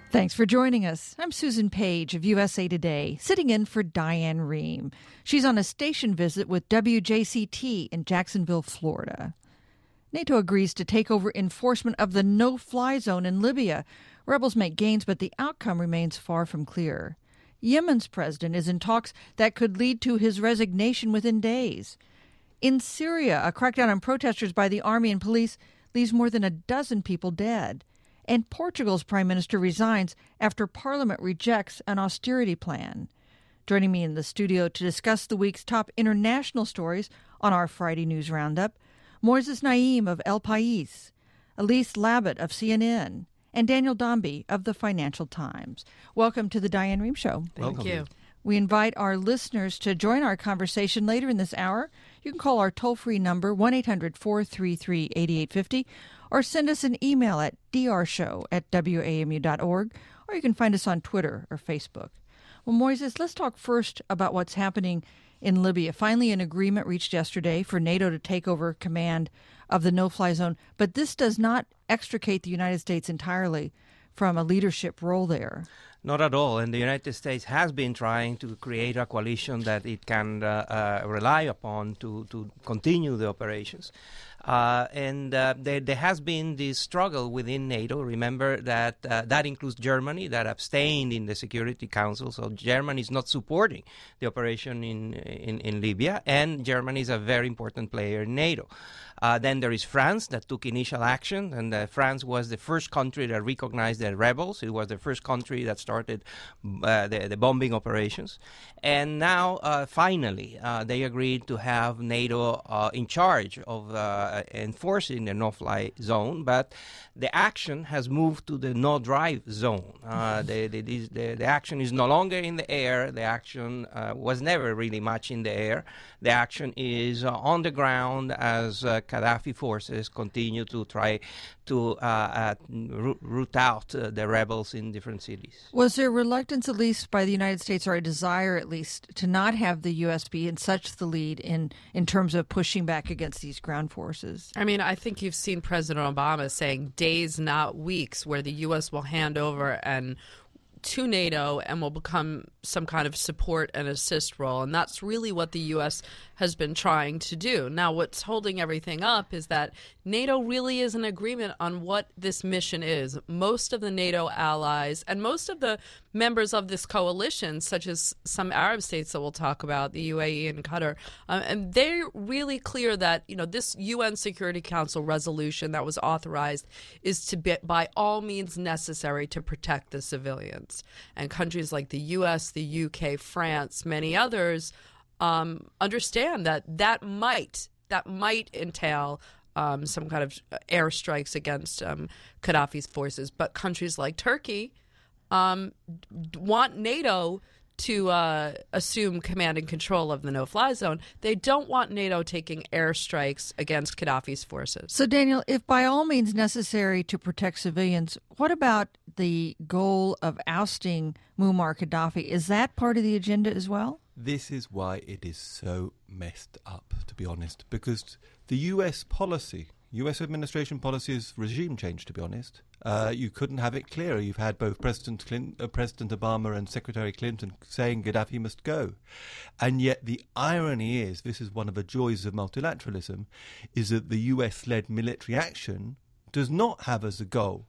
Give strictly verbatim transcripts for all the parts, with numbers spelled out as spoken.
Thanks for joining us. I'm Susan Page of U S A Today, sitting in for Diane Rehm. She's on a station visit with W J C T in Jacksonville, Florida. NATO agrees to take over enforcement of the no-fly zone in Libya. Rebels make gains, but the outcome remains far from clear. Yemen's president is in talks that could lead to his resignation within days. In Syria, a crackdown on protesters by the army and police leaves more than a dozen people dead. And Portugal's prime minister resigns after parliament rejects an austerity plan. Joining me in the studio to discuss the week's top international stories on our Friday News Roundup, Moises Naim of El País, Elise Labott of C N N, and Daniel Dombey of the Financial Times. Welcome to the Diane Rehm Show. Thank Welcome. you. We invite our listeners to join our conversation later in this hour. You can call our toll-free number, one eight hundred four three three eight eight five zero, or send us an email at d r show at w a m u dot org, or you can find us on Twitter or Facebook. Well, Moises, let's talk first about what's happening in Libya. Finally, an agreement reached yesterday for NATO to take over command of the no-fly zone, but this does not extricate the United States entirely from a leadership role there. Not at all. And the United States has been trying to create a coalition that it can uh, uh, rely upon to, to continue the operations. Uh, and uh, there, there has been this struggle within NATO. Remember that uh, that includes Germany, that abstained in the Security Council. So Germany is not supporting the operation in, in, in Libya, and Germany is a very important player in NATO. Uh, then there is France that took initial action, and uh, France was the first country that recognized the rebels. It was the first country that started uh, the, the bombing operations. And now, uh, finally, uh, they agreed to have NATO uh, in charge of uh, enforcing the no-fly zone, but the action has moved to the no-drive zone. Uh, the, the, the, the action is no longer in the air. The action uh, was never really much in the air. The action is uh, on the ground as uh, Gaddafi forces continue to try to uh, uh, root out uh, the rebels in different cities. Was there reluctance, at least by the United States, or a desire, at least, to not have the U S be in such the lead in, in terms of pushing back against these ground forces? I mean, I think you've seen President Obama saying days, not weeks, where the U S will hand over and to NATO and will become some kind of support and assist role. And that's really what the U S has been trying to do. Now, what's holding everything up is that NATO really is in agreement on what this mission is. Most of the NATO allies and most of the members of this coalition, such as some Arab states that we'll talk about, the U A E and Qatar, um, and they're really clear that, you know, this U N Security Council resolution that was authorized is to be, by all means necessary to protect the civilians. And countries like the U S, the U K, France, many others um, understand that that might that might entail um, some kind of airstrikes against um, Gaddafi's forces. But countries like Turkey um, want NATO to uh, assume command and control of the no-fly zone. They don't want NATO taking airstrikes against Gaddafi's forces. So, Daniel, if by all means necessary to protect civilians, what about the goal of ousting Muammar Gaddafi? Is that part of the agenda as well? This is why it is so messed up, to be honest, because the U S policy, U S administration policy is regime change, to be honest. Uh, you couldn't have it clearer. You've had both President Clinton, uh, President Obama and Secretary Clinton saying Gaddafi must go. And yet the irony is, this is one of the joys of multilateralism, is that the U S-led military action does not have as a goal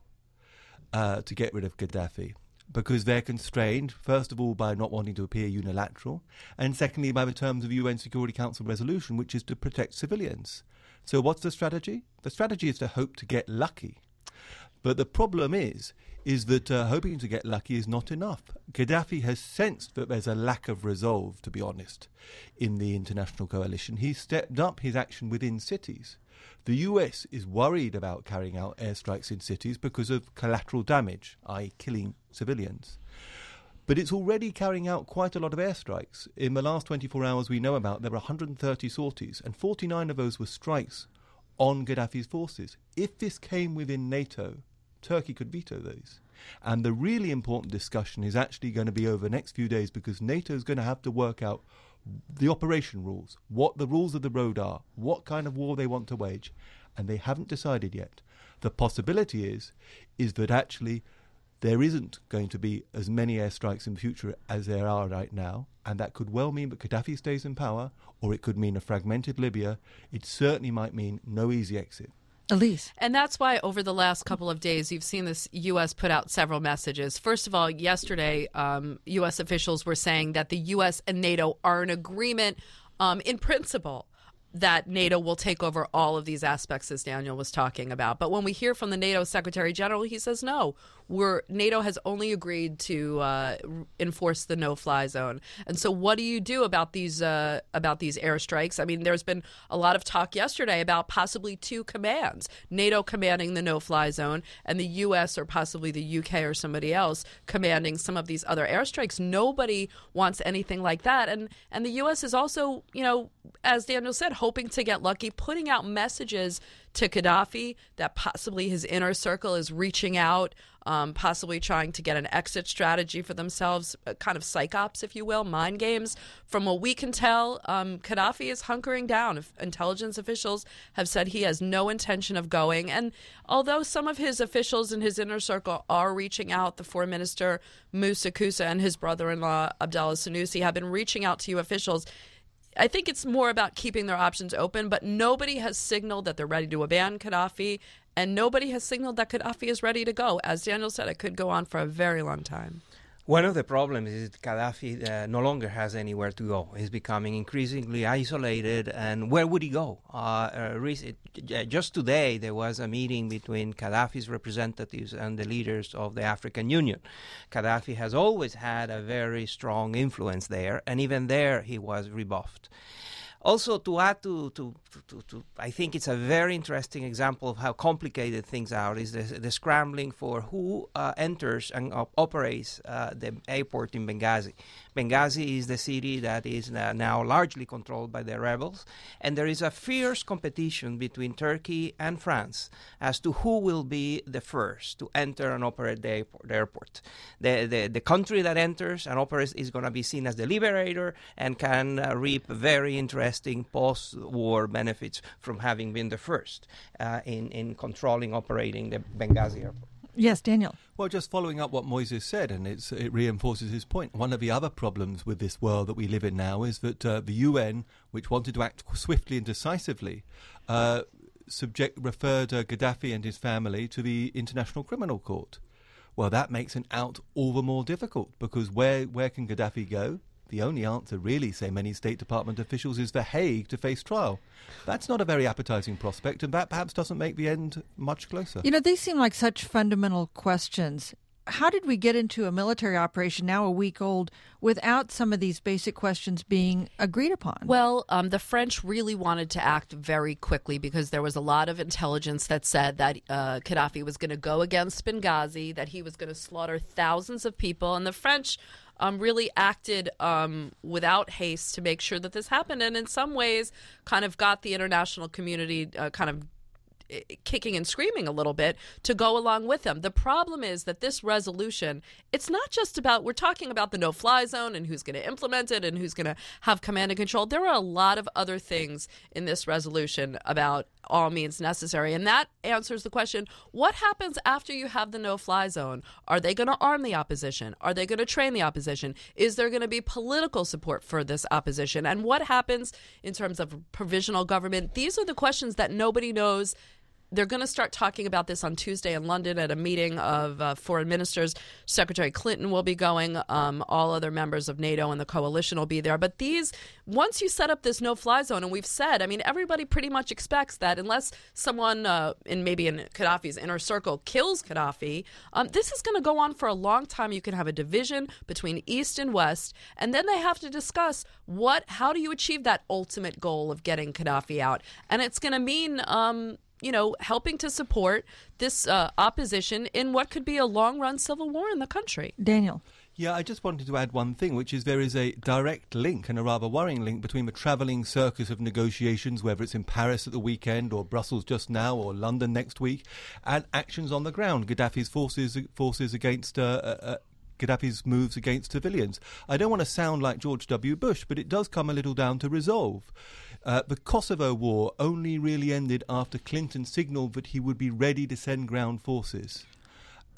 uh, to get rid of Gaddafi, because they're constrained, first of all, by not wanting to appear unilateral, and secondly, by the terms of U N Security Council resolution, which is to protect civilians. So what's the strategy? The strategy is to hope to get lucky. But the problem is, is that uh, hoping to get lucky is not enough. Gaddafi has sensed that there's a lack of resolve, to be honest, in the international coalition. He's stepped up his action within cities. The U S is worried about carrying out airstrikes in cities because of collateral damage, that is killing civilians. But it's already carrying out quite a lot of airstrikes. In the last twenty-four hours we know about, there were one hundred thirty sorties, and forty-nine of those were strikes on Gaddafi's forces. If this came within NATO, Turkey could veto those. And the really important discussion is actually going to be over the next few days, because NATO is going to have to work out the operation rules, what the rules of the road are, what kind of war they want to wage, and they haven't decided yet. The possibility is, is that actually there isn't going to be as many airstrikes in the future as there are right now, and that could well mean that Gaddafi stays in power, or it could mean a fragmented Libya. It certainly might mean no easy exit. Elise. And that's why over the last couple of days, you've seen this U S put out several messages. First of all, yesterday, um, U S officials were saying that the U S and NATO are in agreement um, in principle that NATO will take over all of these aspects, as Daniel was talking about. But when we hear from the NATO Secretary General, he says, no, we're, NATO has only agreed to uh, enforce the no-fly zone. And so what do you do about these uh, about these airstrikes? I mean, there's been a lot of talk yesterday about possibly two commands, NATO commanding the no-fly zone and the U S or possibly the U K or somebody else commanding some of these other airstrikes. Nobody wants anything like that. And, and the U S is also, you know, as Daniel said, hoping to get lucky, putting out messages to Gaddafi that possibly his inner circle is reaching out, um, possibly trying to get an exit strategy for themselves, kind of psychops, if you will, mind games. From what we can tell, um, Gaddafi is hunkering down. If intelligence officials have said he has no intention of going. And although some of his officials in his inner circle are reaching out, the foreign minister, Moussa Koussa, and his brother-in-law, Abdallah Sanusi, have been reaching out to you officials, I think it's more about keeping their options open, but nobody has signaled that they're ready to abandon Gaddafi, and nobody has signaled that Gaddafi is ready to go. As Daniel said, it could go on for a very long time. One of the problems is that Gaddafi uh, no longer has anywhere to go. He's becoming increasingly isolated, and where would he go? Uh, uh, rec- just today, there was a meeting between Gaddafi's representatives and the leaders of the African Union. Gaddafi has always had a very strong influence there, and even there he was rebuffed. Also, to add to, to, to, to, I think it's a very interesting example of how complicated things are, is the, the scrambling for who uh, enters and op- operates uh, the airport in Benghazi. Benghazi is the city that is uh, now largely controlled by the rebels, and there is a fierce competition between Turkey and France as to who will be the first to enter and operate the airport. The, airport. the, the, the country that enters and operates is going to be seen as the liberator and can uh, reap very interesting post-war benefits from having been the first uh, in, in controlling, operating the Benghazi airport. Yes, Daniel. Well, just following up what Moises said, and it's, it reinforces his point. One of the other problems with this world that we live in now is that uh, the U N, which wanted to act swiftly and decisively, uh, subject referred uh, Gaddafi and his family to the International Criminal Court. Well, that makes an out all the more difficult, because where, where can Gaddafi go? The only answer, really, say many State Department officials, is The Hague to face trial. That's not a very appetizing prospect, and that perhaps doesn't make the end much closer. You know, these seem like such fundamental questions. How did we get into a military operation now a week old without some of these basic questions being agreed upon? Well, um, the French really wanted to act very quickly because there was a lot of intelligence that said that uh, Gaddafi was going to go against Benghazi, that he was going to slaughter thousands of people, and the French Um, really acted um, without haste to make sure that this happened, and in some ways kind of got the international community uh, kind of kicking and screaming a little bit to go along with them. The problem is that this resolution, it's not just about, we're talking about the no-fly zone and who's going to implement it and who's going to have command and control. There are a lot of other things in this resolution about all means necessary, and that answers the question, what happens after you have the no-fly zone? Are they going to arm the opposition? Are they going to train the opposition? Is there going to be political support for this opposition? And what happens in terms of provisional government? These are the questions that nobody knows. They're going to start talking about this on Tuesday in London at a meeting of uh, foreign ministers. Secretary Clinton will be going. Um, all other members of NATO and the coalition will be there. But these, once you set up this no-fly zone, and we've said, I mean, everybody pretty much expects that unless someone uh, in maybe in Gaddafi's inner circle kills Gaddafi, um, this is going to go on for a long time. You can have a division between East and West, and then they have to discuss what, how do you achieve that ultimate goal of getting Gaddafi out? And it's going to mean Um, you know, helping to support this uh, opposition in what could be a long-run civil war in the country. Daniel. Yeah, I just wanted to add one thing, which is there is a direct link, and a rather worrying link, between the travelling circus of negotiations, whether it's in Paris at the weekend or Brussels just now or London next week, and actions on the ground, Gaddafi's forces forces against uh, uh, Gaddafi's moves against civilians. I don't want to sound like George W. Bush, but it does come a little down to resolve. Uh, the Kosovo war only really ended after Clinton signalled that he would be ready to send ground forces. And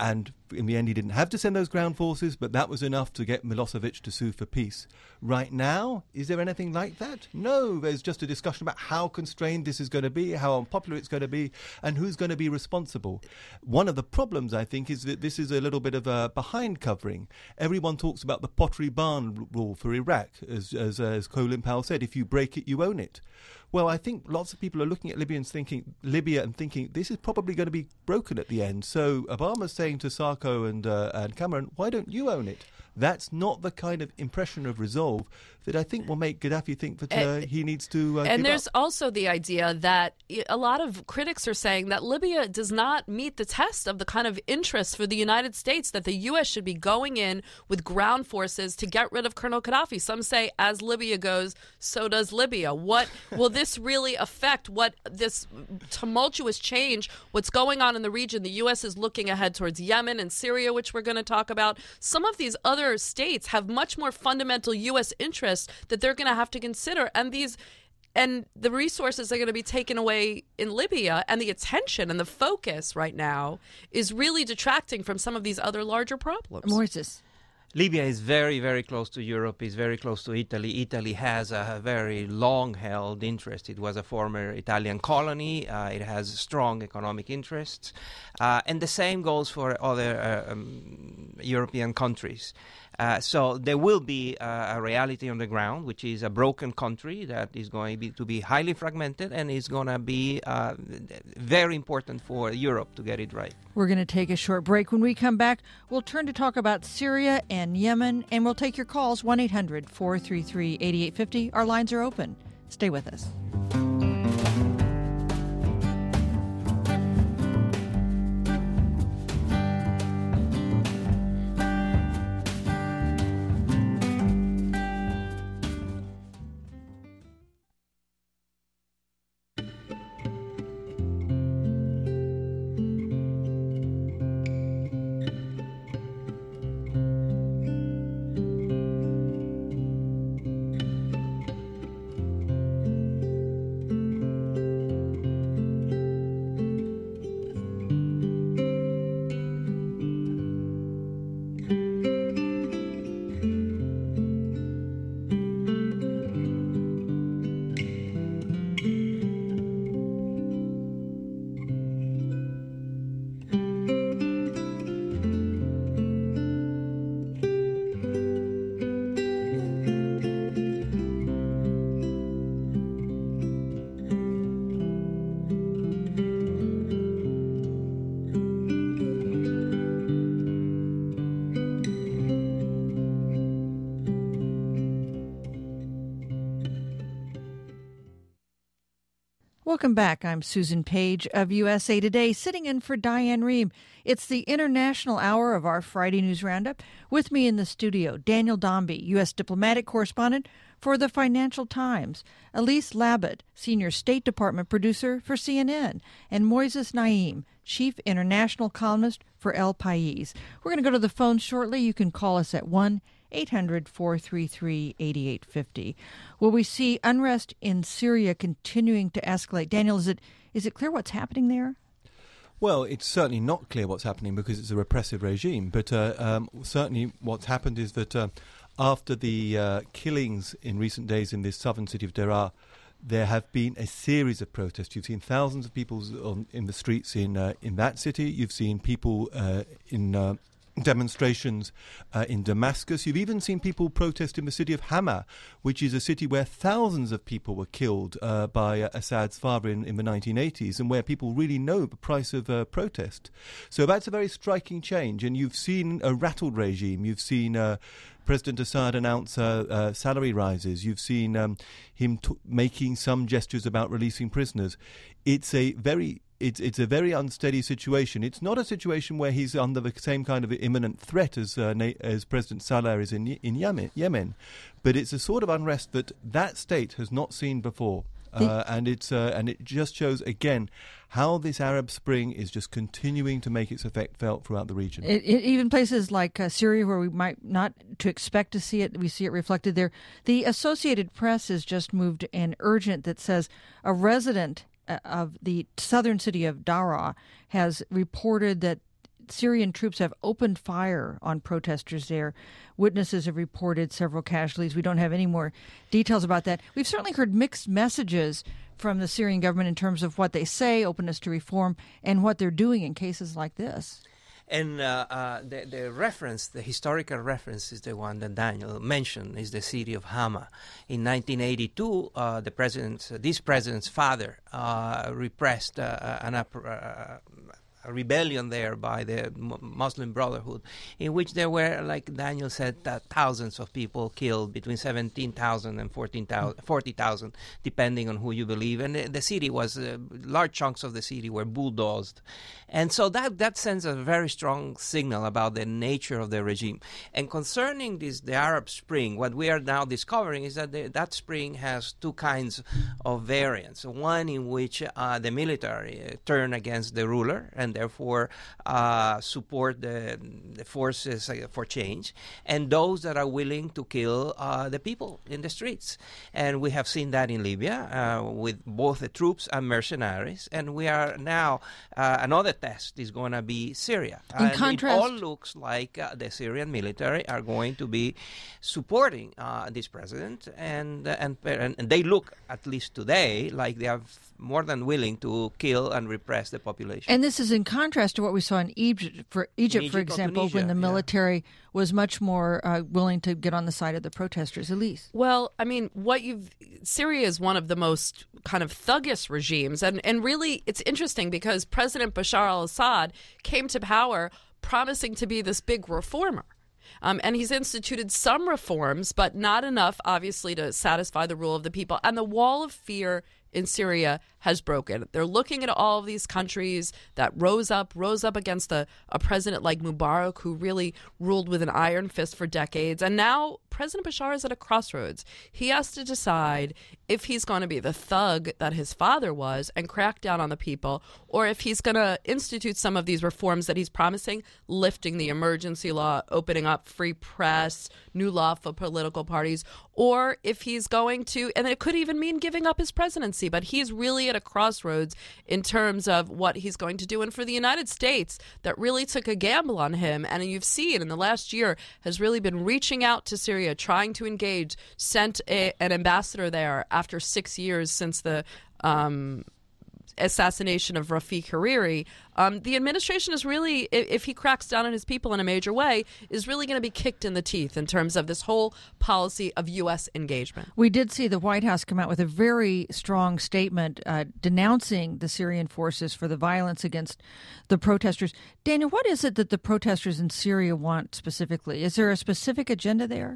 In the end, he didn't have to send those ground forces, but that was enough to get Milosevic to sue for peace. Right now, is there anything like that? No, there's just a discussion about how constrained this is going to be, how unpopular it's going to be, and who's going to be responsible. One of the problems, I think, is that this is a little bit of a behind covering. Everyone talks about the Pottery Barn rule for Iraq, as, as, as Colin Powell said, if you break it, you own it. Well, I think lots of people are looking at Libyans thinking, Libya and thinking this is probably going to be broken at the end. So Obama's saying to Sarko and, uh, and Cameron, why don't you own it? That's not the kind of impression of resolve that I think will make Gaddafi think that uh, and, he needs to uh, And give there's up. also the idea that a lot of critics are saying that Libya does not meet the test of the kind of interest for the United States that the U S should be going in with ground forces to get rid of Colonel Gaddafi. Some say as Libya goes, so does Libya. What will this really affect? What this tumultuous change, what's going on in the region? The U S is looking ahead towards Yemen and Syria, which we're going to talk about. Some of these other states have much more fundamental U S interests that they're going to have to consider, and these and the resources are going to be taken away in Libya, and the attention and the focus right now is really detracting from some of these other larger problems. Moises. Libya is very, very close to Europe, is very close to Italy. Italy has a very long-held interest. It was a former Italian colony. Uh, it has strong economic interests. Uh, and the same goes for other uh, um, European countries. Uh, so there will be uh, a reality on the ground, which is a broken country that is going to be, to be highly fragmented and is going to be uh, very important for Europe to get it right. We're going to take a short break. When we come back, we'll turn to talk about Syria and Yemen, and we'll take your calls, one eight hundred four three three eight eight five zero. Our lines are open. Stay with us. Welcome back. I'm Susan Page of U S A Today, sitting in for Diane Rehm. It's the international hour of our Friday News Roundup. With me in the studio, Daniel Dombey, U S diplomatic correspondent for the Financial Times, Elise Labott, senior State Department producer for C N N, and Moises Naim, chief international columnist for El País. We're going to go to the phone shortly. You can call us at one eight hundred four three three eight eight five zero. Will we see unrest in Syria continuing to escalate? Daniel, is it is it clear what's happening there? Well, it's certainly not clear what's happening because it's a repressive regime. But uh, um, certainly what's happened is that uh, after the uh, killings in recent days in this southern city of Deraa, there have been a series of protests. You've seen thousands of people on, in the streets in uh, in that city. You've seen people uh, in uh, demonstrations uh, in Damascus. You've even seen people protest in the city of Hama, which is a city where thousands of people were killed uh, by uh, Assad's father in, in the nineteen eighties, and where people really know the price of uh, protest. So that's a very striking change. And you've seen a rattled regime. You've seen uh, President Assad announce uh, uh, salary rises. You've seen um, him t- making some gestures about releasing prisoners. It's a very It's it's a very unsteady situation. It's not a situation where he's under the same kind of imminent threat as uh, as President Saleh is in in Yemen, Yemen, but it's a sort of unrest that that state has not seen before, uh, and it's uh, and it just shows again how this Arab Spring is just continuing to make its effect felt throughout the region. It, it, even places like uh, Syria, where we might not to expect to see it, we see it reflected there. The Associated Press has just moved an urgent that says a resident of the southern city of Daraa has reported that Syrian troops have opened fire on protesters there. Witnesses have reported several casualties. We don't have any more details about that. We've certainly heard mixed messages from the Syrian government in terms of what they say, openness to reform, and what they're doing in cases like this. And uh, uh, the, the reference, the historical reference, is the one that Daniel mentioned, is the city of Hama. In nineteen eighty-two, uh, the president's, uh, this president's father uh, repressed uh, an up, uh, a rebellion there by the Muslim Brotherhood, in which there were, like Daniel said, uh, thousands of people killed, between seventeen thousand and fourteen thousand, forty thousand, depending on who you believe. And the, the city was, uh, large chunks of the city were bulldozed. And so that, that sends a very strong signal about the nature of the regime. And concerning this, the Arab Spring, what we are now discovering is that the, that spring has two kinds of variants. One in which uh, the military uh, turn against the ruler and therefore uh, support the, the forces uh, for change, and those that are willing to kill uh, the people in the streets. And we have seen that in Libya uh, with both the troops and mercenaries, and we are now, uh, another test is going to be Syria. In and contrast, it all looks like uh, the Syrian military are going to be supporting uh, this president, and, uh, and and they look, at least today, like they are more than willing to kill and repress the population. And this is in contrast to what we saw in Egypt, for Egypt, Egypt for example, Tunisia, when the yeah. military was much more uh, willing to get on the side of the protesters. Elise. Well, I mean, what you've Syria is one of the most kind of thuggish regimes, and and really, it's interesting because President Bashar al-Assad came to power promising to be this big reformer. Um, and he's instituted some reforms, but not enough, obviously, to satisfy the rule of the people. And the wall of fear in Syria has broken. They're looking at all of these countries that rose up, rose up against a, a president like Mubarak, who really ruled with an iron fist for decades. And now President Bashar is at a crossroads. He has to decide if he's going to be the thug that his father was and crack down on the people, or if he's going to institute some of these reforms that he's promising, lifting the emergency law, opening up free press, new law for political parties, or if he's going to, and it could even mean giving up his presidency, but he's really at a crossroads in terms of what he's going to do. And for the United States, that really took a gamble on him, and you've seen in the last year, has really been reaching out to Syria, trying to engage, sent a, an ambassador there after six years since the um, assassination of Rafiq Hariri. Um, the administration is really, if, if he cracks down on his people in a major way, is really going to be kicked in the teeth in terms of this whole policy of U S engagement. We did see the White House come out with a very strong statement uh, denouncing the Syrian forces for the violence against the protesters. Daniel, what is it that the protesters in Syria want specifically? Is there a specific agenda there?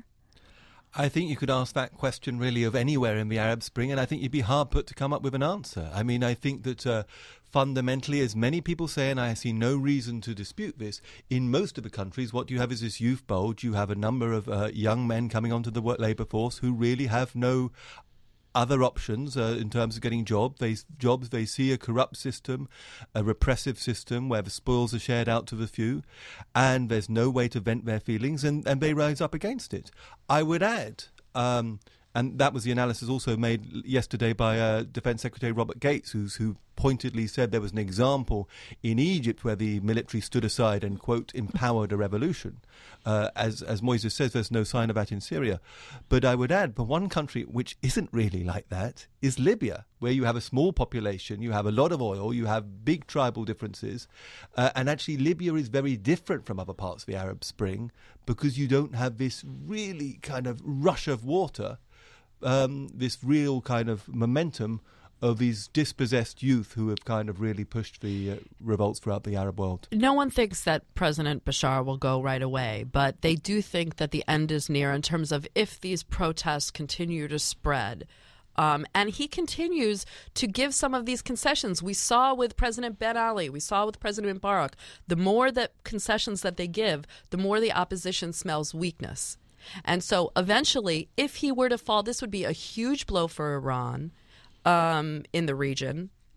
I think you could ask that question really of anywhere in the Arab Spring, and I think you'd be hard put to come up with an answer. I mean, I think that uh, fundamentally, as many people say, and I see no reason to dispute this, in most of the countries, what you have is this youth bulge. You have a number of uh, young men coming onto the work labour force who really have no other options uh, in terms of getting job. They, jobs. They see a corrupt system, a repressive system where the spoils are shared out to the few, and there's no way to vent their feelings, and, and they rise up against it. I would add, um, and that was the analysis also made yesterday by uh, Defence Secretary Robert Gates, who's, who pointedly said there was an example in Egypt where the military stood aside and, quote, empowered a revolution. Uh, as, as Moises says, there's no sign of that in Syria. But I would add, but one country which isn't really like that is Libya, where you have a small population, you have a lot of oil, you have big tribal differences, uh, and actually Libya is very different from other parts of the Arab Spring because you don't have this really kind of rush of water, um, this real kind of momentum of these dispossessed youth who have kind of really pushed the uh, revolts throughout the Arab world. No one thinks that President Bashar will go right away, but they do think that the end is near in terms of if these protests continue to spread. Um, and he continues to give some of these concessions. We saw with President Ben Ali, we saw with President Mubarak, the more that concessions that they give, the more the opposition smells weakness. And so eventually, if he were to fall, this would be a huge blow for Iran Um, in the region,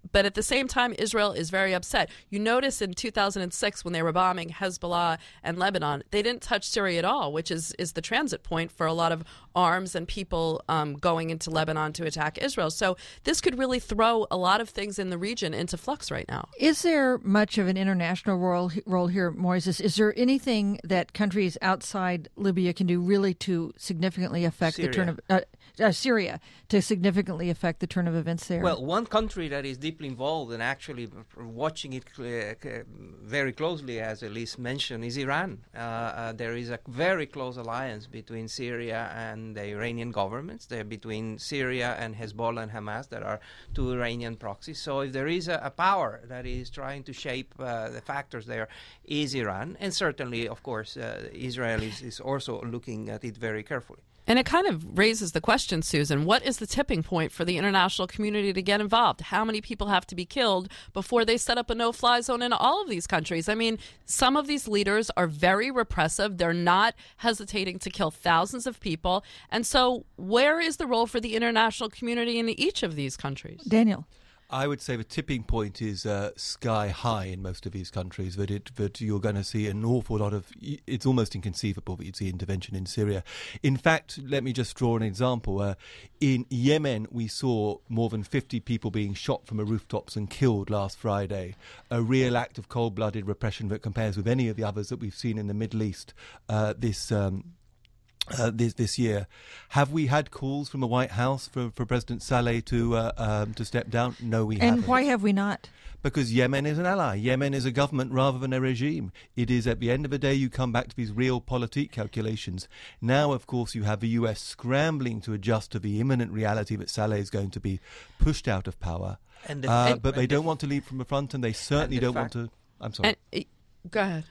but at the same time, Israel is very upset. You notice in two thousand six when they were bombing Hezbollah and Lebanon, they didn't touch Syria at all, which is, is the transit point for a lot of arms and people um, going into Lebanon to attack Israel. So this could really throw a lot of things in the region into flux right now. Is there much of an international role, role here, Moises? Is there anything that countries outside Libya can do really to significantly affect Syria. the turn of uh, uh, Syria to significantly affect the turn of events there? Well, one country that is deeply involved and actually watching it uh, very closely, as Elise mentioned, is Iran. Uh, uh, there is a very close alliance between Syria and the Iranian governments. They're between Syria and Hezbollah and Hamas. There are two Iranian proxies. So if there is a, a power that is trying to shape uh, the factors there, is Iran. And certainly, of course, uh, Israel is, is also looking at it very carefully. And it kind of raises the question, Susan, what is the tipping point for the international community to get involved? How many people have to be killed before they set up a no-fly zone in all of these countries? I mean, some of these leaders are very repressive. They're not hesitating to kill thousands of people. And so where is the role for the international community in each of these countries? Daniel. I would say the tipping point is uh, sky high in most of these countries, that it that you're going to see an awful lot of, it's almost inconceivable that you'd see intervention in Syria. In fact, let me just draw an example. Uh, in Yemen, we saw more than fifty people being shot from the rooftops and killed last Friday, a real act of cold-blooded repression that compares with any of the others that we've seen in the Middle East uh, this um Uh, this this year. Have we had calls from the White House for, for President Saleh to uh, um, to step down? No, we haven't. And why have we not? Because Yemen is an ally. Yemen is a government rather than a regime. It is, at the end of the day, you come back to these realpolitik calculations. Now, of course, you have the U S scrambling to adjust to the imminent reality that Saleh is going to be pushed out of power. And the, uh, and, but they and don't the, want to lead from the front, and they certainly and the don't fact, want to... I'm sorry. And, go ahead.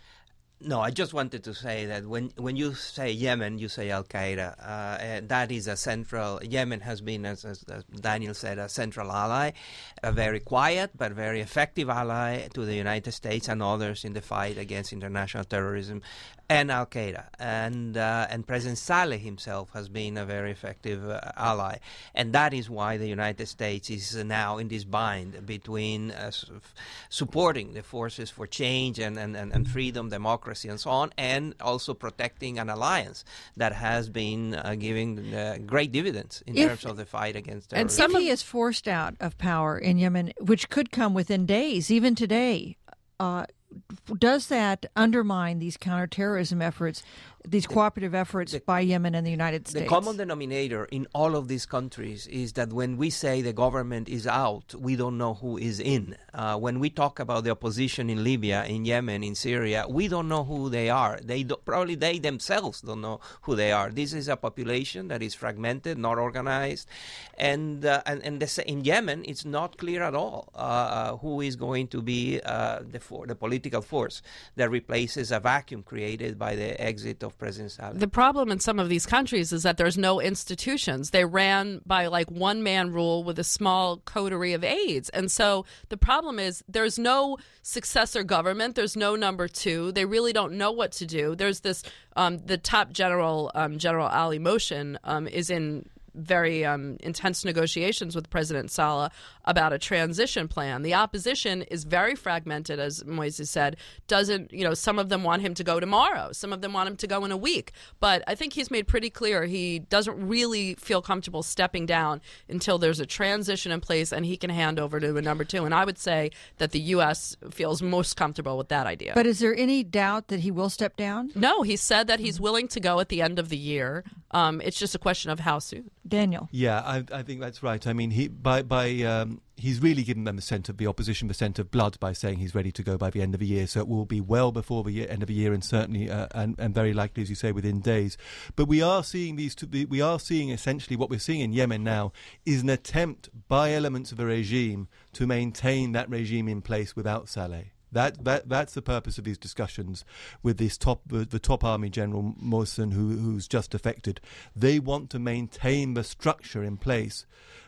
No, I just wanted to say that when when you say Yemen, you say Al Qaeda. Uh, and that is a central. Yemen has been, as, as, as Daniel said, a central ally, a very quiet but very effective ally to the United States and others in the fight against international terrorism and Al Qaeda. And uh, and President Saleh himself has been a very effective uh, ally, and that is why the United States is now in this bind between uh, sort of supporting the forces for change and, and, and, and freedom, democracy, and so on, and also protecting an alliance that has been uh, giving uh, great dividends in If, terms of the fight against and terrorism. some If he is forced out of power in Yemen, which could come within days, even today, uh, does that undermine these counterterrorism efforts, these cooperative efforts the, by Yemen and the United States? The common denominator in all of these countries is that when we say the government is out, we don't know who is in. Uh, when we talk about the opposition in Libya, in Yemen, in Syria, we don't know who they are. They do, probably they themselves don't know who they are. This is a population that is fragmented, not organized, and uh, and, and the, in Yemen, it's not clear at all uh, who is going to be uh, the for, the political force that replaces a vacuum created by the exit of President Saleh. The problem in some of these countries is that there's no institutions. They ran by like one-man rule with a small coterie of aides. And so the problem is there's no successor government. There's no number two. They really don't know what to do. There's this, um, the top general, um, General Ali Mohsen, um, is in very um, intense negotiations with President Saleh about a transition plan. The opposition is very fragmented, as Moises said. Doesn't, you know, some of them want him to go tomorrow. Some of them want him to go in a week. But I think he's made pretty clear he doesn't really feel comfortable stepping down until there's a transition in place and he can hand over to a number two. And I would say that the U S feels most comfortable with that idea. But is there any doubt that he will step down? No, he said that he's willing to go at the end of the year. Um, it's just a question of how soon. Daniel. Yeah, I, I think that's right. I mean, he by by um, he's really given them the scent of the opposition, the scent of blood, by saying he's ready to go by the end of the year. So it will be well before the year, end of the year, and certainly uh, and and very likely, as you say, within days. But we are seeing these. Two, we are seeing essentially what we're seeing in Yemen now is an attempt by elements of a regime to maintain that regime in place without Saleh. That, that that's the purpose of these discussions with this top the, the top army general Mohsen, who who's just defected. They want to maintain the structure in place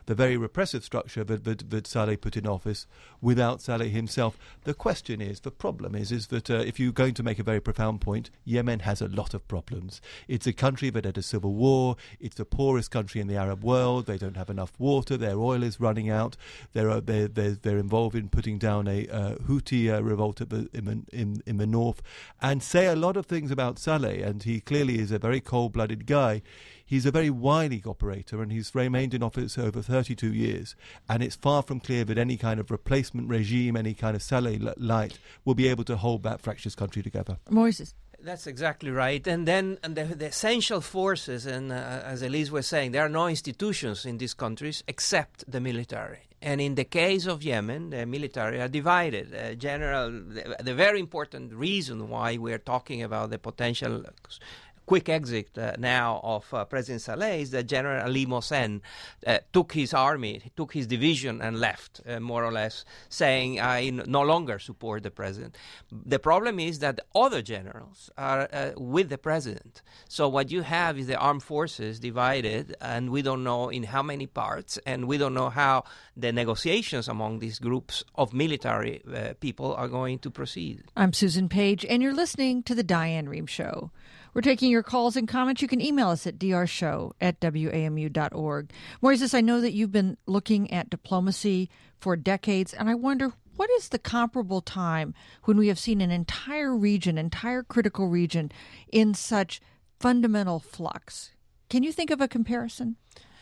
the very repressive structure that, that, that Saleh put in office without Saleh himself. The question is, the problem is, is that uh, if you're going to make a very profound point, Yemen has a lot of problems. It's a country that had a civil war. It's the poorest country in the Arab world. They don't have enough water. Their oil is running out. They're uh, they're, they're, they're involved in putting down a uh, Houthi uh, revolt at the, in, in, in the north, and say a lot of things about Saleh, and he clearly is a very cold-blooded guy. He's a very wily operator, and he's remained in office over thirty-two years, and it's far from clear that any kind of replacement regime, any kind of Saleh light, will be able to hold that fractious country together. Moises. That's exactly right. And then and the, the essential forces, and uh, as Elise was saying, there are no institutions in these countries except the military. And in the case of Yemen, the military are divided. Uh, general, the, the very important reason why we're talking about the potential quick exit uh, now of uh, President Saleh is that General Ali Mohsen uh, took his army, he took his division and left, uh, more or less, saying, I n- no longer support the president. The problem is that other generals are uh, with the president. So what you have is the armed forces divided, and we don't know in how many parts, and we don't know how the negotiations among these groups of military uh, people are going to proceed. I'm Susan Page, and you're listening to The Diane Rehm Show. We're taking your calls and comments. You can email us at d r show at w a m u dot org. Moises, I know that you've been looking at diplomacy for decades, and I wonder, what is the comparable time when we have seen an entire region, entire critical region, in such fundamental flux? Can you think of a comparison?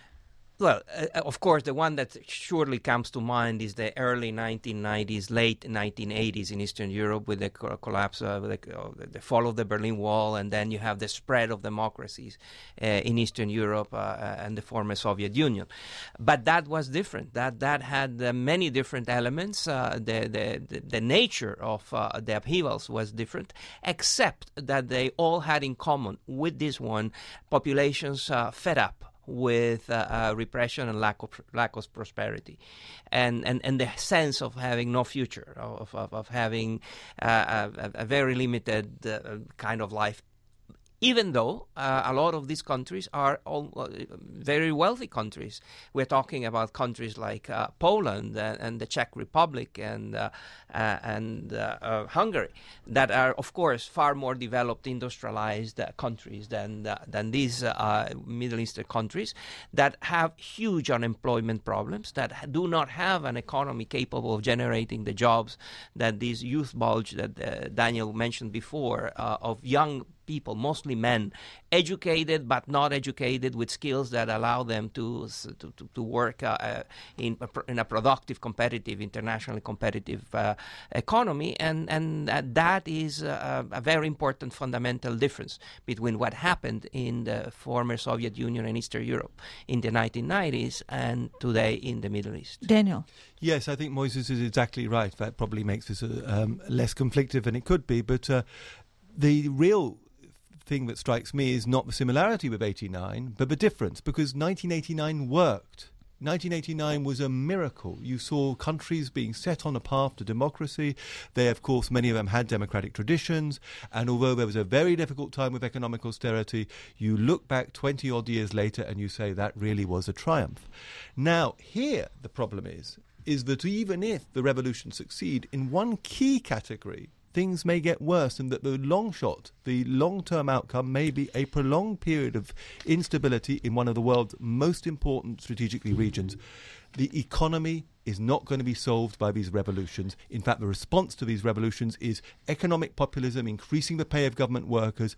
Well, uh, of course, the one that surely comes to mind is the early nineteen nineties, late nineteen eighties in Eastern Europe with the co- collapse, uh, with the, uh, the fall of the Berlin Wall, and then you have the spread of democracies uh, in Eastern Europe uh, and the former Soviet Union. But that was different. That that had uh, many different elements. Uh, the, the, the nature of uh, the upheavals was different, except that they all had in common with this one populations uh, fed up with uh, uh, repression and lack of lack of prosperity, and, and, and the sense of having no future, of of, of having uh, a, a very limited uh, kind of life. Even though uh, a lot of these countries are all uh, very wealthy countries. We're talking about countries like uh, Poland and, and the Czech Republic and uh, uh, and uh, uh, Hungary that are, of course, far more developed, industrialized uh, countries than uh, than these uh, Middle Eastern countries that have huge unemployment problems, that do not have an economy capable of generating the jobs that this youth bulge that uh, Daniel mentioned before uh, of young people, mostly men, educated but not educated, with skills that allow them to to, to work uh, in, a, in a productive, competitive, internationally competitive uh, economy. And, and uh, that is a, a very important fundamental difference between what happened in the former Soviet Union and Eastern Europe in the nineteen nineties and today in the Middle East. Daniel. Yes, I think Moises is exactly right. That probably makes this uh, um, less conflictive than it could be. But uh, the real thing that strikes me is not the similarity with eighty-nine, but the difference, because nineteen eighty-nine worked. nineteen eighty-nine was a miracle. You saw countries being set on a path to democracy. They, of course, many of them had democratic traditions, and although there was a very difficult time with economic austerity, you look back twenty-odd years later and you say that really was a triumph. Now, here the problem is, is that even if the revolution succeed in one key category, things may get worse, and that the long shot, the long-term outcome may be a prolonged period of instability in one of the world's most important strategically regions. The economy is not going to be solved by these revolutions. In fact, the response to these revolutions is economic populism, increasing the pay of government workers.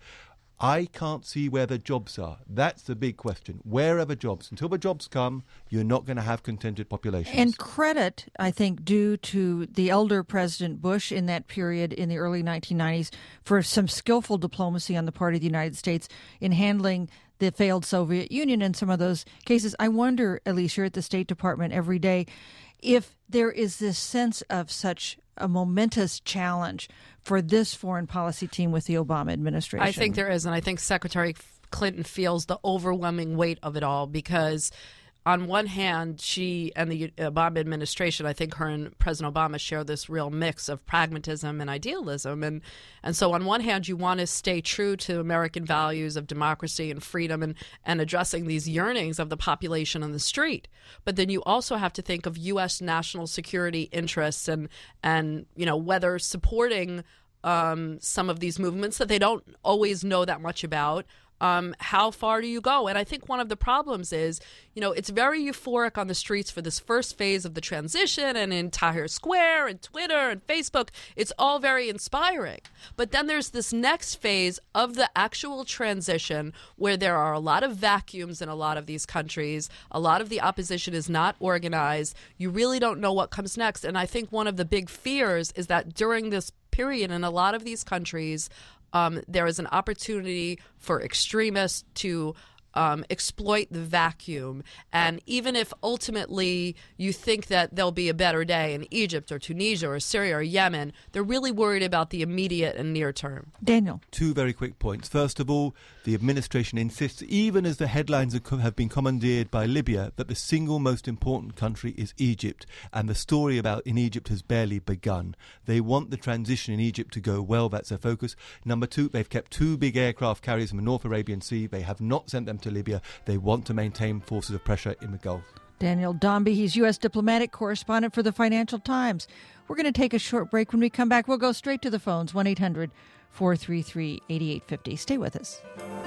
I can't see where the jobs are. That's the big question. Where are the jobs? Until the jobs come, you're not going to have contented populations. And credit, I think, due to the elder President Bush in that period in the early nineteen nineties for some skillful diplomacy on the part of the United States in handling the failed Soviet Union in some of those cases. I wonder, Elise, you're at the State Department every day, if there is this sense of such a momentous challenge for this foreign policy team with the Obama administration. I think there is, and I think Secretary Clinton feels the overwhelming weight of it all, because on one hand, she and the Obama administration, I think her and President Obama share this real mix of pragmatism and idealism. And, and so on one hand, you want to stay true to American values of democracy and freedom and, and addressing these yearnings of the population on the street. But then you also have to think of U S national security interests and, and you know, whether supporting um, some of these movements that they don't always know that much about. Um, how far do you go? And I think one of the problems is, you know, it's very euphoric on the streets for this first phase of the transition, and in Tahrir Square and Twitter and Facebook, it's all very inspiring. But then there's this next phase of the actual transition where there are a lot of vacuums in a lot of these countries. A lot of the opposition is not organized. You really don't know what comes next. And I think one of the big fears is that during this period in a lot of these countries, Um, there is an opportunity for extremists to um, exploit the vacuum. And even if ultimately you think that there'll be a better day in Egypt or Tunisia or Syria or Yemen, they're really worried about the immediate and near term. Daniel. Two very quick points. First of all, the administration insists, even as the headlines have been commandeered by Libya, that the single most important country is Egypt, and the story about in Egypt has barely begun. They want the transition in Egypt to go well. That's their focus. Number two, they've kept two big aircraft carriers in the North Arabian Sea. They have not sent them to Libya. They want to maintain forces of pressure in the Gulf. Daniel Dombey, he's U S diplomatic correspondent for the Financial Times. We're going to take a short break. When we come back, we'll go straight to the phones, one eight hundred four three three eight eight five zero. Stay with us.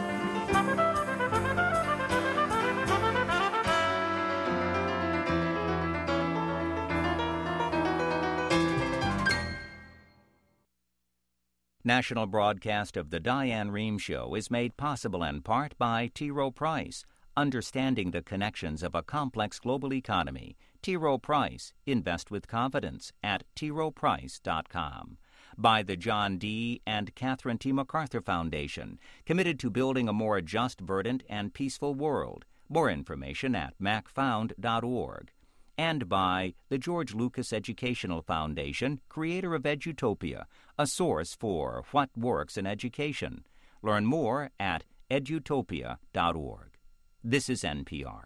National broadcast of The Diane Rehm Show is made possible in part by T. Rowe Price, understanding the connections of a complex global economy. T. Rowe Price, invest with confidence at t rowe price dot com. By the John D. and Catherine T. MacArthur Foundation, committed to building a more just, verdant, and peaceful world. More information at mac found dot org. And by the George Lucas Educational Foundation, creator of Edutopia, a source for what works in education. Learn more at edutopia dot org. This is N P R.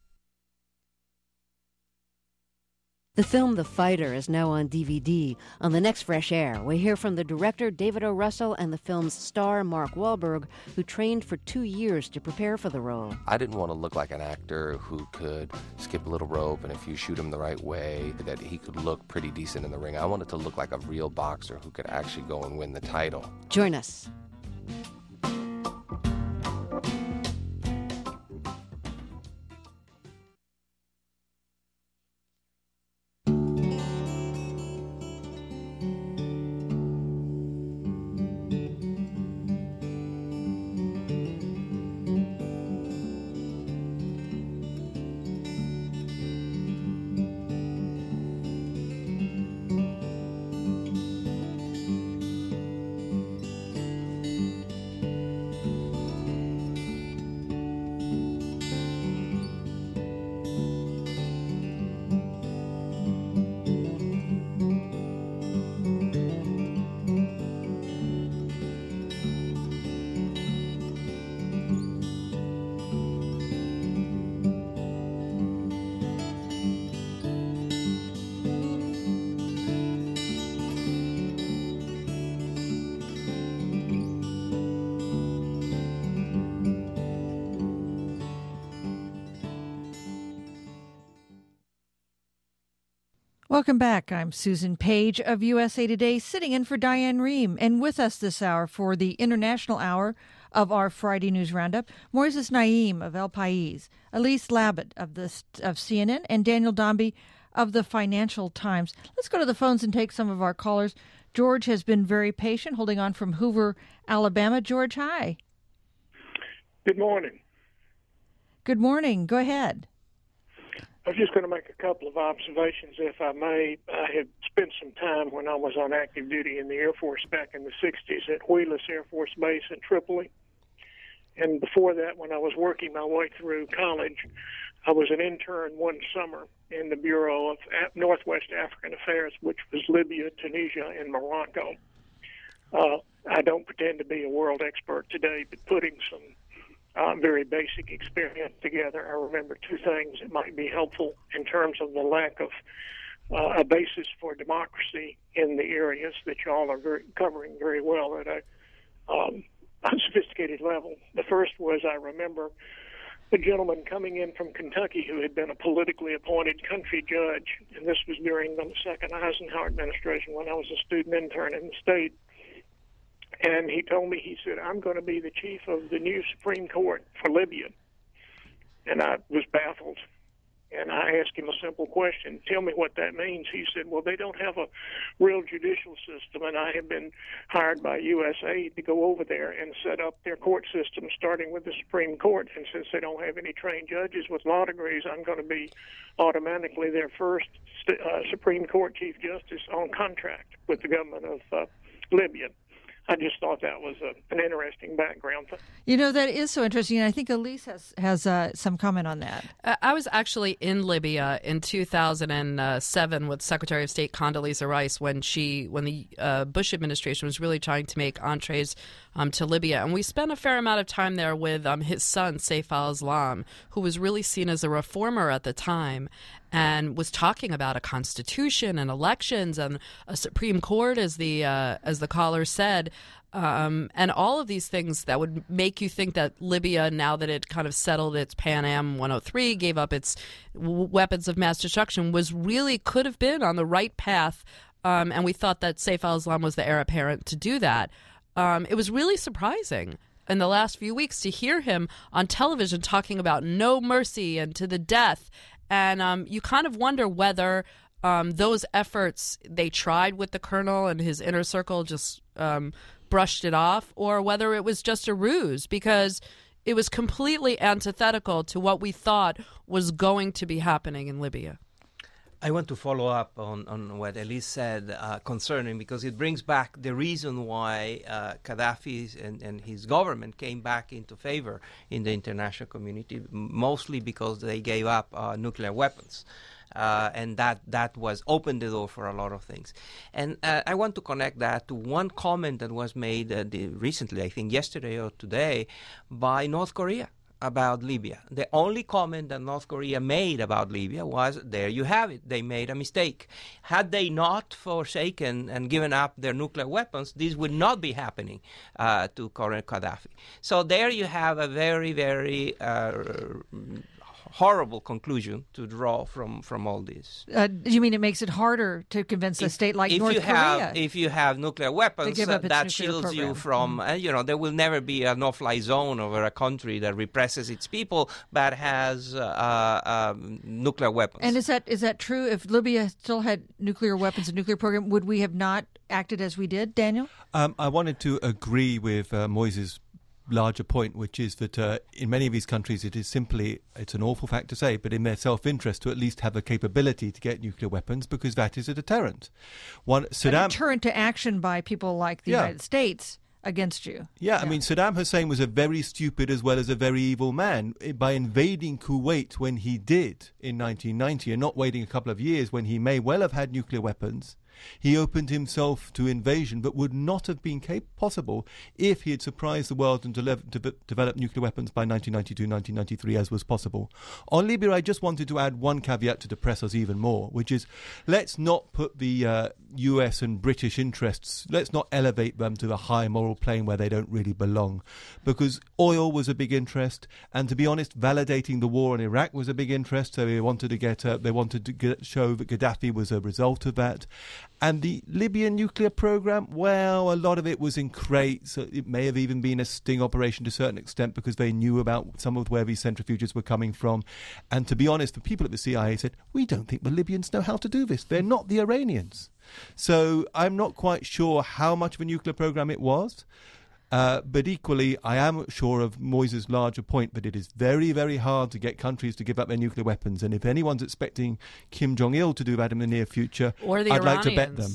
The film The Fighter is now on D V D. On the next Fresh Air, we hear from the director David O. Russell and the film's star Mark Wahlberg, who trained for two years to prepare for the role. I didn't want to look like an actor who could skip a little rope, and if you shoot him the right way, that he could look pretty decent in the ring. I wanted to look like a real boxer who could actually go and win the title. Join us. Welcome back. I'm Susan Page of U S A Today, sitting in for Diane Rehm. And with us this hour for the international hour of our Friday News Roundup, Moises Naim of El País, Elise Labott of, the, of C N N, and Daniel Dombey of the Financial Times. Let's go to the phones and take some of our callers. George has been very patient, holding on from Hoover, Alabama. George, hi. Good morning. Good morning. Go ahead. I was just going to make a couple of observations, if I may. I had spent some time when I was on active duty in the Air Force back in the sixties at Wheelus Air Force Base in Tripoli. And before that, when I was working my way through college, I was an intern one summer in the Bureau of Northwest African Affairs, which was Libya, Tunisia, and Morocco. Uh, I don't pretend to be a world expert today, but putting some uh, very basic experience together. I remember two things that might be helpful in terms of the lack of uh, a basis for democracy in the areas that you all are very, covering very well at a um, unsophisticated level. The first was, I remember a gentleman coming in from Kentucky who had been a politically appointed country judge, and this was during the second Eisenhower administration when I was a student intern in the state. And he told me, he said, I'm going to be the chief of the new Supreme Court for Libya. And I was baffled. And I asked him a simple question, tell me what that means. He said, well, they don't have a real judicial system, and I have been hired by U S A to go over there and set up their court system, starting with the Supreme Court. And since they don't have any trained judges with law degrees, I'm going to be automatically their first uh, Supreme Court Chief Justice on contract with the government of uh, Libya. I just thought that was a, an interesting background. You know, that is so interesting. And I think Elise has, has uh, some comment on that. Uh, I was actually in Libya in two thousand seven with Secretary of State Condoleezza Rice when she, when the uh, Bush administration was really trying to make entrees um, to Libya. And we spent a fair amount of time there with um, his son, Saif al-Islam, who was really seen as a reformer at the time, and was talking about a constitution and elections and a Supreme Court, as the uh, as the caller said, um, and all of these things that would make you think that Libya, now that it kind of settled its Pan Am one oh three, gave up its w- weapons of mass destruction, was really could have been on the right path. Um, and we thought that Saif al-Islam was the heir apparent to do that. Um, it was really surprising in the last few weeks to hear him on television talking about no mercy and to the death. And um, you kind of wonder whether um, those efforts they tried with the colonel and his inner circle just um, brushed it off, or whether it was just a ruse, because it was completely antithetical to what we thought was going to be happening in Libya. I want to follow up on, on what Elise said uh, concerning, because it brings back the reason why uh, Gaddafi and, and his government came back into favor in the international community, mostly because they gave up uh, nuclear weapons. Uh, and that, that was opened the door for a lot of things. And uh, I want to connect that to one comment that was made uh, the, recently, I think yesterday or today, by North Korea about Libya. The only comment that North Korea made about Libya was, there you have it, they made a mistake. Had they not forsaken and given up their nuclear weapons, this would not be happening uh, to Colonel Gaddafi. So there you have a very, very uh, horrible conclusion to draw from, from all this. Uh, do you mean it makes it harder to convince a if, state like if North you Korea? Have, if you have nuclear weapons, uh, that nuclear shields program. you from, Mm-hmm. uh, you know, there will never be a no-fly zone over a country that represses its people but has uh, um, nuclear weapons. And is that is that true? If Libya still had nuclear weapons and nuclear program, would we have not acted as we did, Daniel? Um, I wanted to agree with uh, Moises' larger point, which is that uh, in many of these countries it is simply, it's an awful fact to say, but in their self-interest to at least have a capability to get nuclear weapons, because that is a deterrent. One Saddam, a deterrent to action by people like the Yeah. United States against you. Yeah, I mean, Saddam Hussein was a very stupid as well as a very evil man. By invading Kuwait when he did in nineteen ninety and not waiting a couple of years when he may well have had nuclear weapons, he opened himself to invasion, but would not have been cap- possible if he had surprised the world and de- de- developed nuclear weapons by nineteen ninety-two, nineteen ninety-three, as was possible. On Libya, I just wanted to add one caveat to depress us even more, which is, let's not put the uh, U S and British interests, let's not elevate them to the high moral plane where they don't really belong, because oil was a big interest, and to be honest, validating the war in Iraq was a big interest. So they wanted to get, uh, they wanted to get, show that Gaddafi was a result of that. And the Libyan nuclear program, well, a lot of it was in crates. So it may have even been a sting operation to a certain extent, because they knew about some of where these centrifuges were coming from. And to be honest, the people at the C I A said, we don't think the Libyans know how to do this. They're not the Iranians. So I'm not quite sure how much of a nuclear program it was. Uh, but equally, I am sure of Moises' larger point that it is very, very hard to get countries to give up their nuclear weapons. And if anyone's expecting Kim Jong-il to do that in the near future, or the I'd Iranians. like to bet them.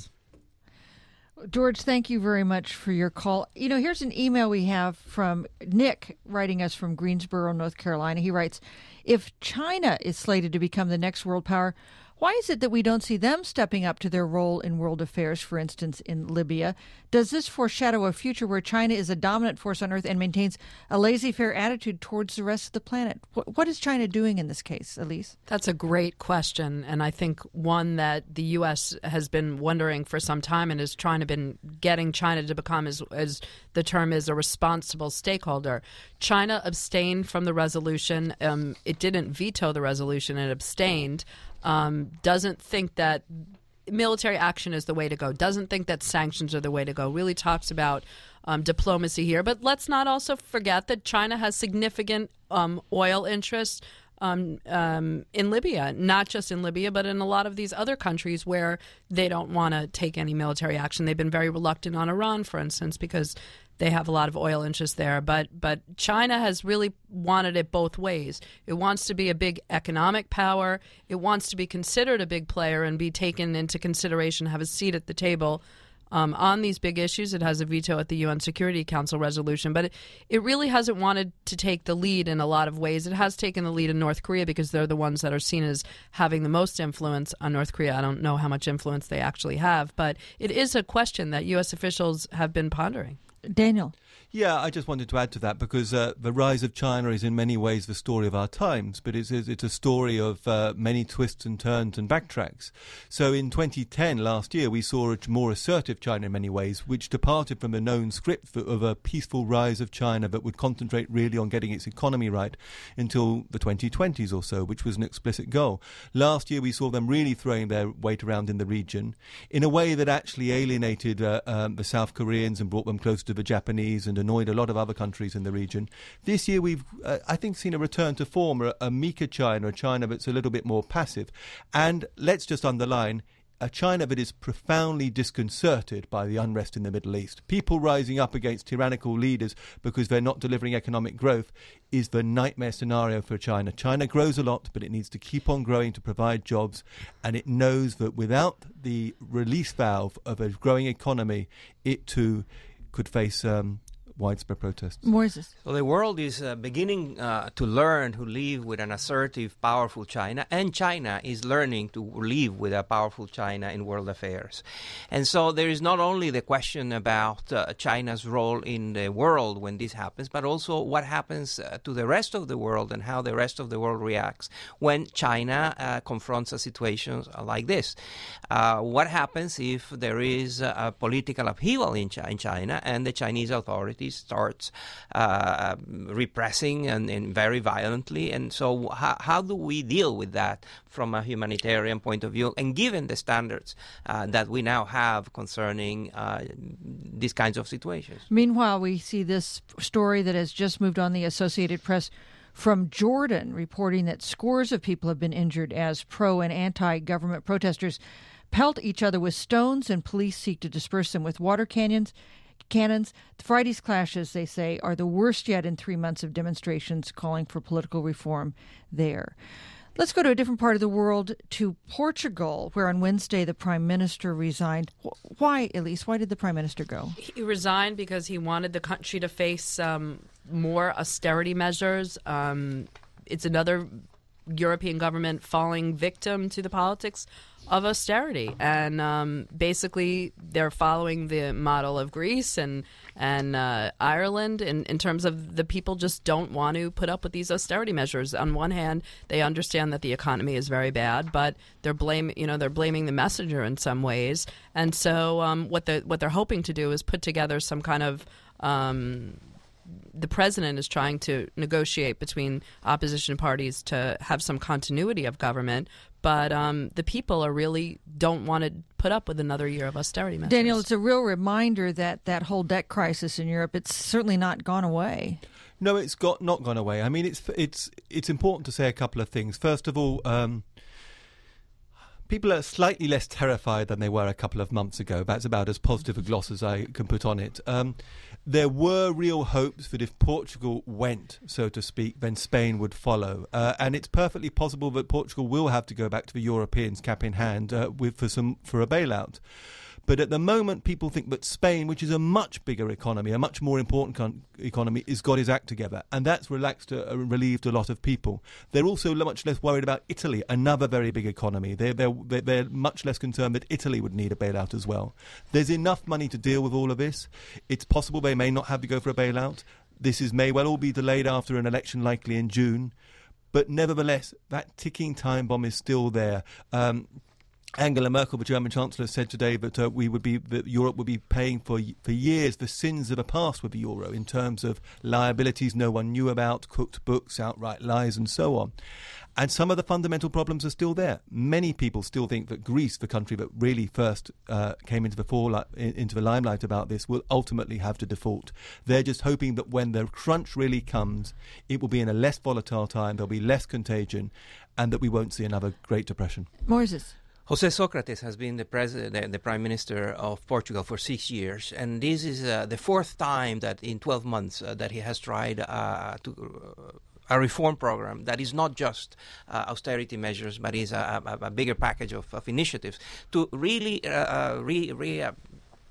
George, thank you very much for your call. You know, here's an email we have from Nick writing us from Greensboro, North Carolina. He writes, if China is slated to become the next world power, Why is it that we don't see them stepping up to their role in world affairs, for instance, in Libya? Does this foreshadow a future where China is a dominant force on Earth and maintains a laissez-faire attitude towards the rest of the planet? What, what is China doing in this case, Elise? That's a great question, and I think one that the U S has been wondering for some time and is trying to been getting China to become, as, as the term is, a responsible stakeholder. China abstained from the resolution. Um, it didn't veto the resolution. It abstained. Um, doesn't think that military action is the way to go, doesn't think that sanctions are the way to go, really talks about um, diplomacy here. But let's not also forget that China has significant um, oil interests um, um, in Libya, not just in Libya, but in a lot of these other countries where they don't want to take any military action. They've been very reluctant on Iran, for instance, because they have a lot of oil interests there. But but China has really wanted it both ways. It wants to be a big economic power. It wants to be considered a big player and be taken into consideration, have a seat at the table um, on these big issues. It has a veto at the U N Security Council resolution. But it, it really hasn't wanted to take the lead in a lot of ways. It has taken the lead in North Korea because they're the ones that are seen as having the most influence on North Korea. I don't know how much influence they actually have. But it is a question that U S officials have been pondering. Daniel. Yeah, I just wanted to add to that because uh, the rise of China is in many ways the story of our times, but it's, it's a story of uh, many twists and turns and backtracks. So in twenty ten, last year, we saw a more assertive China in many ways, which departed from the known script of a peaceful rise of China that would concentrate really on getting its economy right until the twenty twenties or so, which was an explicit goal. Last year, we saw them really throwing their weight around in the region in a way that actually alienated uh, um, the South Koreans and brought them closer to the Japanese and annoyed a lot of other countries in the region. This year we've, uh, I think, seen a return to form, a, a meeker China, a China that's a little bit more passive. And let's just underline, a China that is profoundly disconcerted by the unrest in the Middle East. People rising up against tyrannical leaders because they're not delivering economic growth is the nightmare scenario for China. China grows a lot, but it needs to keep on growing to provide jobs, and it knows that without the release valve of a growing economy, it too could face um, widespread protests. Moises. So the world is uh, beginning uh, to learn to live with an assertive, powerful China, and China is learning to live with a powerful China in world affairs. And so there is not only the question about uh, China's role in the world when this happens, but also what happens uh, to the rest of the world and how the rest of the world reacts when China uh, confronts a situation like this. Uh, what happens if there is a, a political upheaval in, Chi- in China and the Chinese authorities starts uh, repressing and, and very violently? And so how, how do we deal with that from a humanitarian point of view, and given the standards uh, that we now have concerning uh, these kinds of situations? Meanwhile, we see this story that has just moved on the Associated Press from Jordan, reporting that scores of people have been injured as pro- and anti-government protesters pelt each other with stones and police seek to disperse them with water cannons. Cannons. Friday's clashes, they say, are the worst yet in three months of demonstrations calling for political reform there. Let's go to a different part of the world, to Portugal, where on Wednesday the Prime Minister resigned. Why, Elise? Why did the Prime Minister go? He resigned because he wanted the country to face um, more austerity measures. Um, it's another European government falling victim to the politics of austerity, and um, basically they're following the model of Greece and and uh, Ireland in, in terms of the people just don't want to put up with these austerity measures. On one hand, they understand that the economy is very bad, but they're blame you know they're blaming the messenger in some ways, and so um, what they what they're hoping to do is put together some kind of um, the president is trying to negotiate between opposition parties to have some continuity of government, but um, the people are really don't want to put up with another year of austerity measures. Daniel, it's a real reminder that that whole debt crisis in Europe, it's certainly not gone away. No, it's got not gone away. I mean, it's it's it's important to say a couple of things. First of all, um, people are slightly less terrified than they were a couple of months ago. That's about as positive a gloss as I can put on it. Um, there were real hopes that if Portugal went, so to speak, then Spain would follow. Uh, and it's perfectly possible that Portugal will have to go back to the Europeans cap in hand uh, with for some for a bailout. But at the moment, people think that Spain, which is a much bigger economy, a much more important con- economy, has got its act together. And that's relaxed, uh, relieved a lot of people. They're also much less worried about Italy, another very big economy. They're, they're, they're, they're much less concerned that Italy would need a bailout as well. There's enough money to deal with all of this. It's possible they may not have to go for a bailout. This is, may well all be delayed after an election, likely in June. But nevertheless, that ticking time bomb is still there. Um, Angela Merkel, the German Chancellor, said today that uh, we would be that Europe would be paying for for years the sins of the past with the euro in terms of liabilities no one knew about, cooked books, outright lies, and so on. And some of the fundamental problems are still there. Many people still think that Greece, the country that really first uh, came into the fall, into the limelight about this, will ultimately have to default. They're just hoping that when the crunch really comes, it will be in a less volatile time, there'll be less contagion, and that we won't see another Great Depression. Moises. José Sócrates has been the president, the prime minister of Portugal for six years, and this is uh, the fourth time that in twelve months uh, that he has tried uh, to uh, a reform program that is not just uh, austerity measures, but is a, a, a bigger package of, of initiatives to really uh, re, re, uh,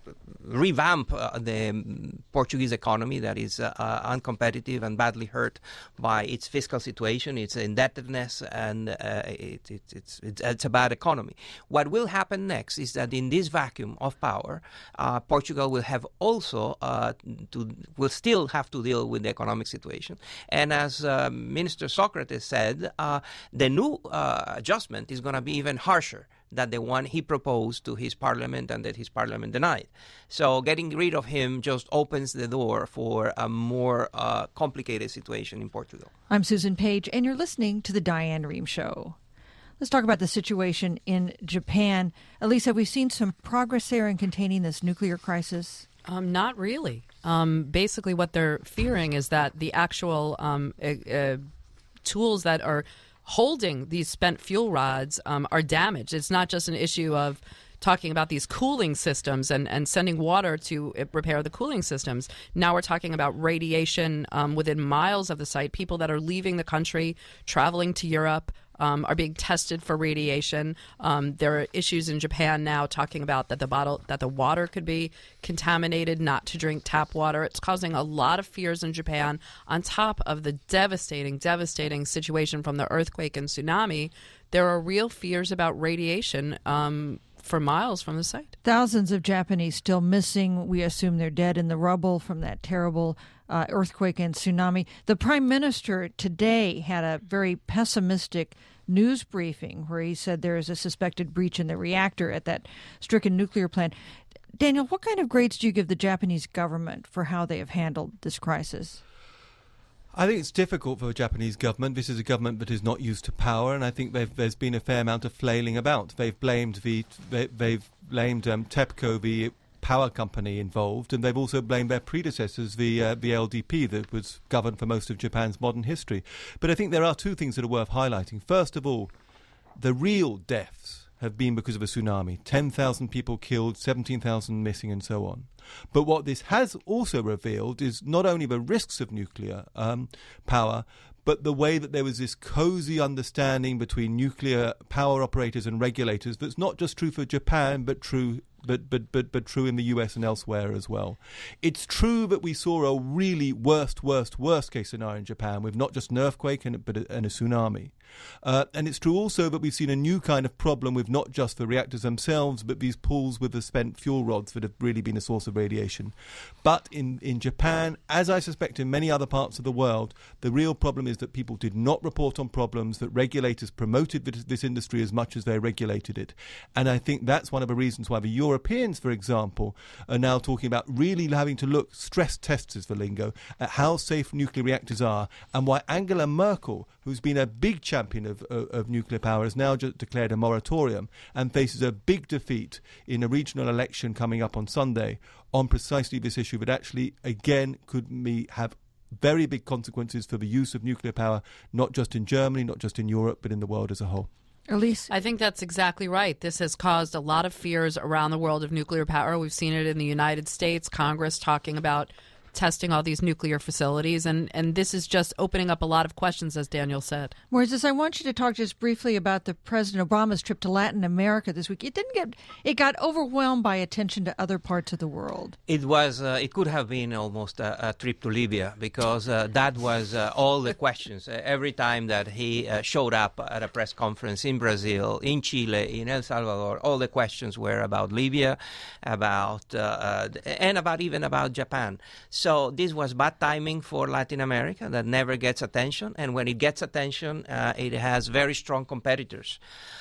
revamp uh, the Portuguese economy that is uh, uh, uncompetitive and badly hurt by its fiscal situation, its indebtedness, and uh, it, it, it's, it's, it's a bad economy. What will happen next is that in this vacuum of power, uh, Portugal will have also uh, to will still have to deal with the economic situation. And as uh, Minister Sócrates said, uh, the new uh, adjustment is going to be even harsher than the one he proposed to his parliament and that his parliament denied. So getting rid of him just opens the door for a more uh, complicated situation in Portugal. I'm Susan Page, and you're listening to The Diane Rehm Show. Let's talk about the situation in Japan. Elise, have we seen some progress there in containing this nuclear crisis? Um, not really. Um, basically, what they're fearing is that the actual um, uh, uh, tools that are holding these spent fuel rods um, are damaged. It's not just an issue of talking about these cooling systems and, and sending water to repair the cooling systems. Now we're talking about radiation um, within miles of the site. People that are leaving the country, traveling to Europe, Um, are being tested for radiation. Um, there are issues in Japan now talking about that the bottle, that the water could be contaminated, not to drink tap water. It's causing a lot of fears in Japan. On top of the devastating, devastating situation from the earthquake and tsunami, there are real fears about radiation um, for miles from the site. Thousands of Japanese still missing. We assume they're dead in the rubble from that terrible uh, earthquake and tsunami. The Prime Minister today had a very pessimistic news briefing where he said there is a suspected breach in the reactor at that stricken nuclear plant. Daniel, what kind of grades do you give the Japanese government for how they have handled this crisis? I think it's difficult for the Japanese government. This is a government that is not used to power, and I think there's been a fair amount of flailing about. They've blamed the they, they've blamed um, TEPCO, the power company involved, and they've also blamed their predecessors, the uh, the L D P, that was governed for most of Japan's modern history. But I think there are two things that are worth highlighting. First of all, the real deaths have been because of a tsunami. ten thousand people killed, seventeen thousand missing, and so on. But what this has also revealed is not only the risks of nuclear um, power, but the way that there was this cozy understanding between nuclear power operators and regulators that's not just true for Japan, but true But, but but but true in the U S and elsewhere as well. It's true that we saw a really worst, worst, worst case scenario in Japan with not just an earthquake and, but a, and a tsunami. Uh, and it's true also that we've seen a new kind of problem with not just the reactors themselves, but these pools with the spent fuel rods that have really been a source of radiation. But in, in Japan, as I suspect in many other parts of the world, the real problem is that people did not report on problems, that regulators promoted this, this industry as much as they regulated it. And I think that's one of the reasons why the Euro Europeans, for example, are now talking about really having to look, stress tests is the lingo, at how safe nuclear reactors are, and why Angela Merkel, who's been a big champion of, of, of nuclear power, has now just declared a moratorium and faces a big defeat in a regional election coming up on Sunday on precisely this issue that actually, again, could be, have very big consequences for the use of nuclear power, not just in Germany, not just in Europe, but in the world as a whole. Elise? I think that's exactly right. This has caused a lot of fears around the world of nuclear power. We've seen it in the United States, Congress talking about testing all these nuclear facilities. And, and this is just opening up a lot of questions, as Daniel said. Moises, I want you to talk just briefly about the President Obama's trip to Latin America this week. It didn't get, it got overwhelmed by attention to other parts of the world. It was, uh, it could have been almost a, a trip to Libya, because uh, that was uh, all the questions. Uh, every time that he uh, showed up at a press conference in Brazil, in Chile, in El Salvador, all the questions were about Libya, about uh, uh, and about even about Japan. So this was bad timing for Latin America that never gets attention, and when it gets attention, uh, it has very strong competitors.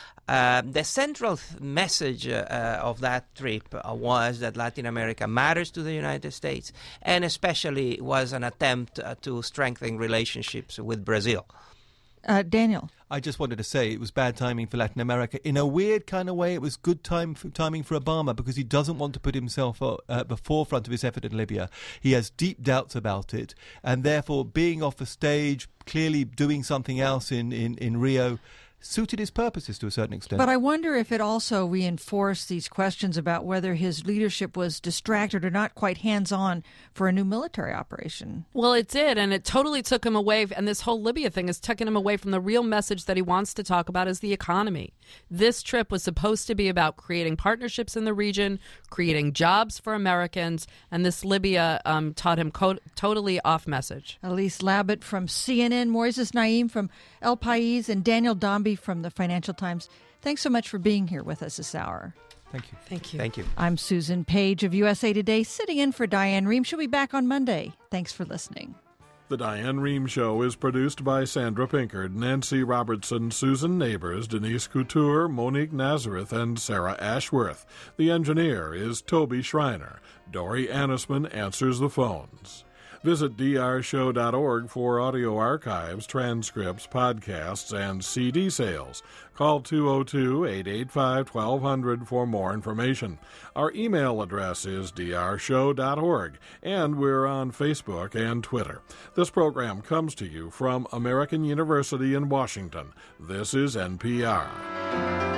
Uh, the central th- message uh, uh, of that trip uh, was that Latin America matters to the United States, and especially was an attempt uh, to strengthen relationships with Brazil. Uh, Daniel. I just wanted to say it was bad timing for Latin America. In a weird kind of way, it was good time for, timing for Obama, because he doesn't want to put himself uh, at the forefront of his effort in Libya. He has deep doubts about it, and therefore being off the stage, clearly doing something else in, in, in Rio, suited his purposes to a certain extent. But I wonder if it also reinforced these questions about whether his leadership was distracted or not quite hands-on for a new military operation. Well, it did, and it totally took him away, and this whole Libya thing has taken him away from the real message that he wants to talk about, is the economy. This trip was supposed to be about creating partnerships in the region, creating jobs for Americans, and this Libya um, taught him co- totally off message. Elise Labott from C N N, Moises Naim from El País, and Daniel Dombey from the Financial Times. Thanks so much for being here with us this hour. Thank you. Thank you. Thank you. I'm Susan Page of U S A Today, sitting in for Diane Rehm. She'll be back on Monday. Thanks for listening. The Diane Rehm Show is produced by Sandra Pinkard, Nancy Robertson, Susan Neighbors, Denise Couture, Monique Nazareth, and Sarah Ashworth. The engineer is Toby Schreiner. Dory Annisman answers the phones. Visit d r show dot org for audio archives, transcripts, podcasts, and C D sales. Call two oh two, eight eight five, twelve hundred for more information. Our email address is d r show dot org, and we're on Facebook and Twitter. This program comes to you from American University in Washington. This is N P R.